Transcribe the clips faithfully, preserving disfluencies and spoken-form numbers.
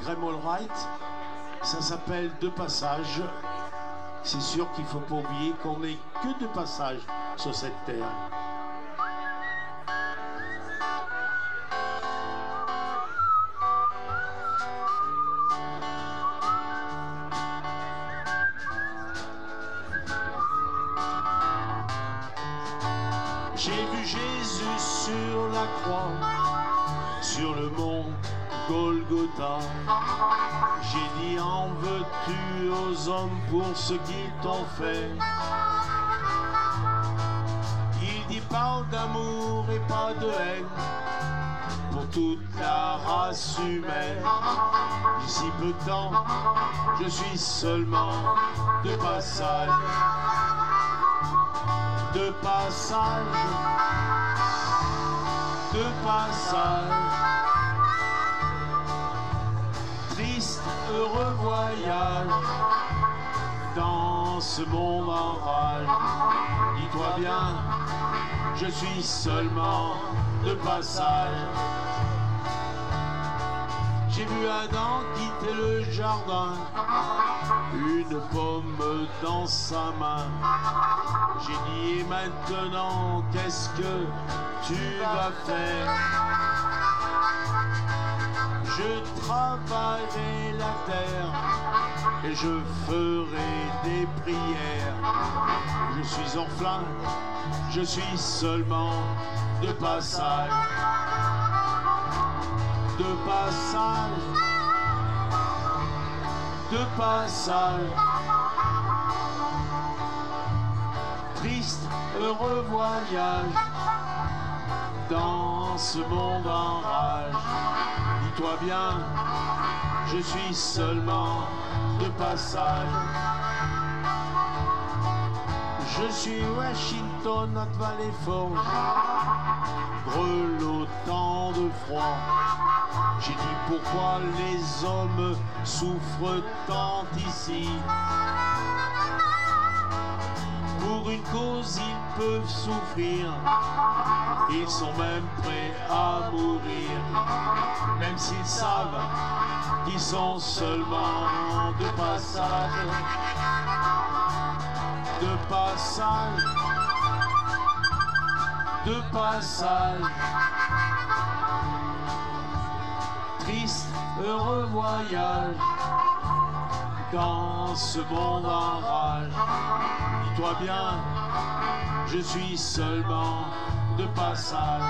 Graham Allwright. Ça s'appelle De passage. C'est sûr qu'il ne faut pas oublier qu'on n'est que de passage sur cette terre. J'ai vu Jésus sur la croix, sur le mont Golgotha. J'ai dit en veux-tu aux hommes pour ce qu'ils t'ont fait. Il dit parle d'amour et pas de haine pour toute la race humaine. D'ici peu de temps, je suis seulement de passage. De passage, de passage, triste, heureux voyage dans ce monde en rage. Dis-toi bien, je suis seulement de passage. J'ai vu Adam quitter le jardin, une pomme dans sa main. J'ai dit, et maintenant, qu'est-ce que tu vas faire? Je travaillerai la terre et je ferai des prières. Je suis orphelin, je suis seulement de passage. De passage, de passage. Triste, heureux voyage dans ce monde en rage. Dis-toi bien, je suis seulement de passage. Je suis Washington, notre vallée forge, grelottant de froid. J'ai dit pourquoi les hommes souffrent tant ici. Pour une cause ils peuvent souffrir, ils sont même prêts à mourir, même s'ils savent qu'ils sont seulement de passage. De passage, de passage. Triste, heureux voyage dans ce monde en rage. Dis-toi bien, je suis seulement de passage.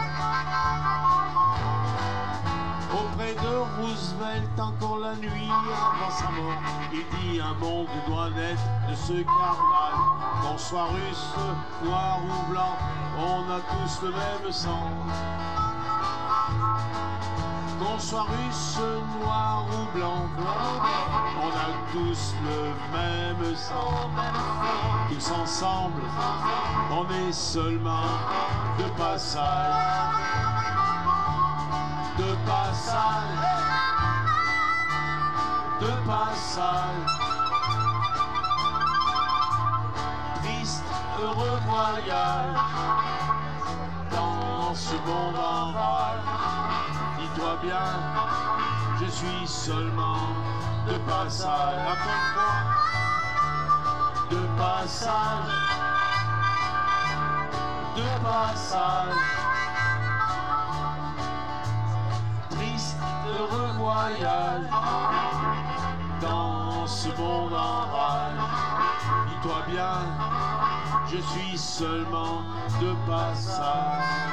Auprès de Roosevelt, encore la nuit avant sa mort, il dit un monde doit naître de ce carnage. Qu'on soit russe, noir ou blanc, on a tous le même sang. Qu'on soit russe, noir ou blanc, on a tous le même sang. Tous ensemble, on est seulement de passage. De passage, de passage. Triste, heureux voyage dans ce monde en rage. Dis-toi bien, je suis seulement de passage. Encore une fois, de passage, de passage. Triste, heureux voyage dans ce monde en rage. Dis-toi bien, je suis seulement de passage.